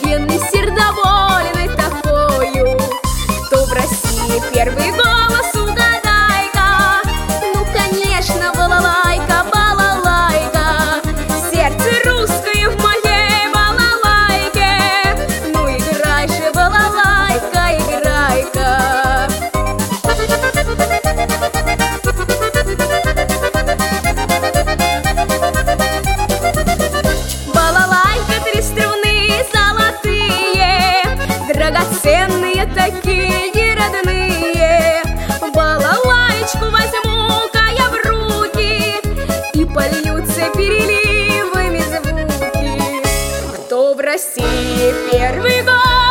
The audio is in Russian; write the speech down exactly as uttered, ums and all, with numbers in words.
обыкновенный, сердовольный такою. Кто в России первый голос, угадай-ка? Ну, конечно, балалайка, балалайка. Сердце русское в моей балалайке. Ну, играй же, балалайка, играй-ка. Балалайка, три струны золотые, драгоценные такие родные. Балалайку возьму-ка я в руки, и польются переливами звуки. Кто в России первый год?